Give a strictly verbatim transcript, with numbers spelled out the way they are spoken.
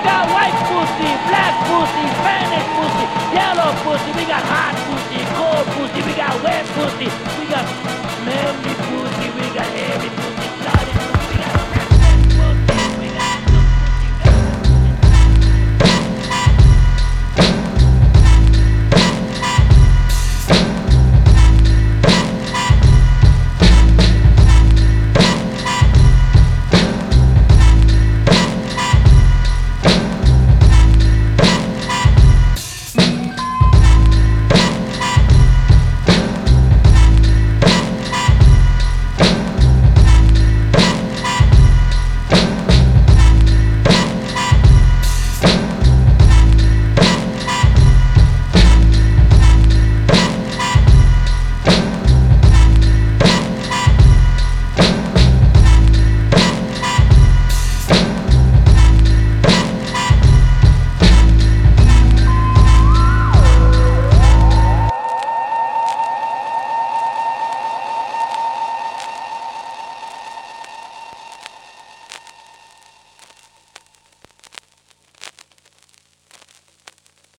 got white pussy, black pussy, Spanish pussy, yellow pussy. We got hot pussy, cold pussy. We got wet pussy. We got